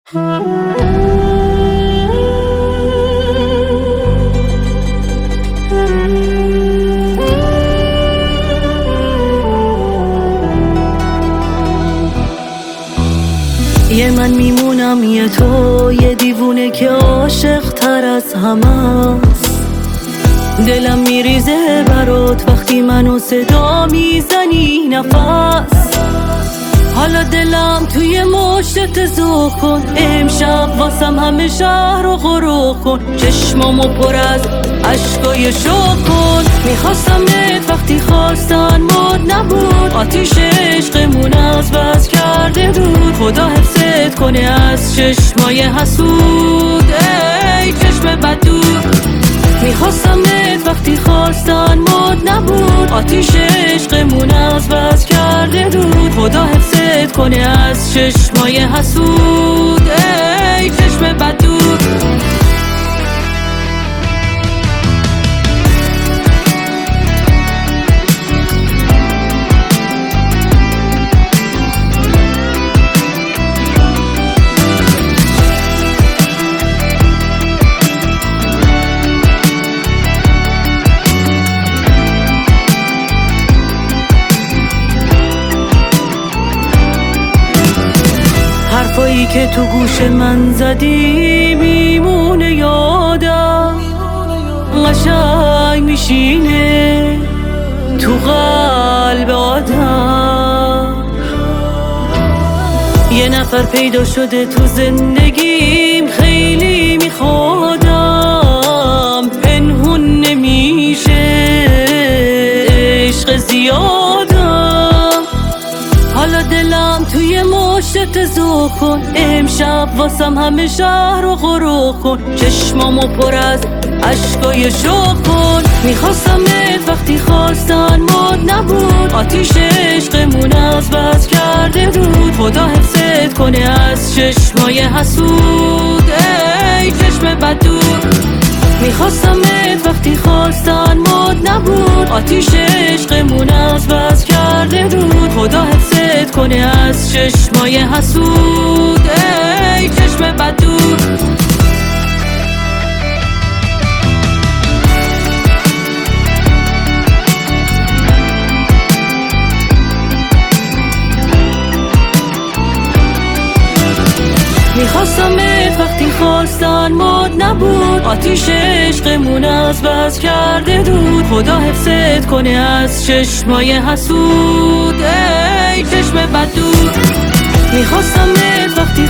یه من میمونم یه تو، یه دیوونه که عاشق تر از همست. دلم میریزه برات وقتی منو صدا میزنی نفس. حالا دلم توی مشتت ذوق کن، امشب واسم همه شهر رو غرق کن. چشمامو پر از عشقای شوق کن. میخواستمت وقتی خواستن مد نبود، آتیش عشقمون از بس کرده رود. خدا حفظت کنه از چشمای حسود، ای چشم بدود. میخواستمت وقتی خواستن مد نبود، آتیش عشقمون از بس کرده رود. خدا حفظت کنه از چشمای حسود، ای چشم بدود. حرفایی که تو گوش من زدی میمونه یادم، قشنگ میشینه تو قلب آدم. یه نفر پیدا شده تو زندگیم، خیلی میخوادم، پنهون نمیشه عشق زیادم. حالا دلم توی مشتت ذوق کن، امشب واسم همه شهر رو غرق کن. چشمامو پر از عشقای شوق کن. میخواستمت وقتی خواستن مد نبود، آتیش عشقمون از بس کرده رود. خدا حفظت کنه از چشمای حسود، ای چشم بدود. میخواستمت وقتی خواستن مد نبود، آتیش عشقمون از بس کرده رود. خدا حفظت کنه از چشمای حسود، ای چشم بدود. میخواستمت وقتی خواستن مد نبود، آتیش عشقمون از بس کرده رود. خدا حفظت کنه از چشمای حسود، ای چشم بدود. میخواستمت وقتی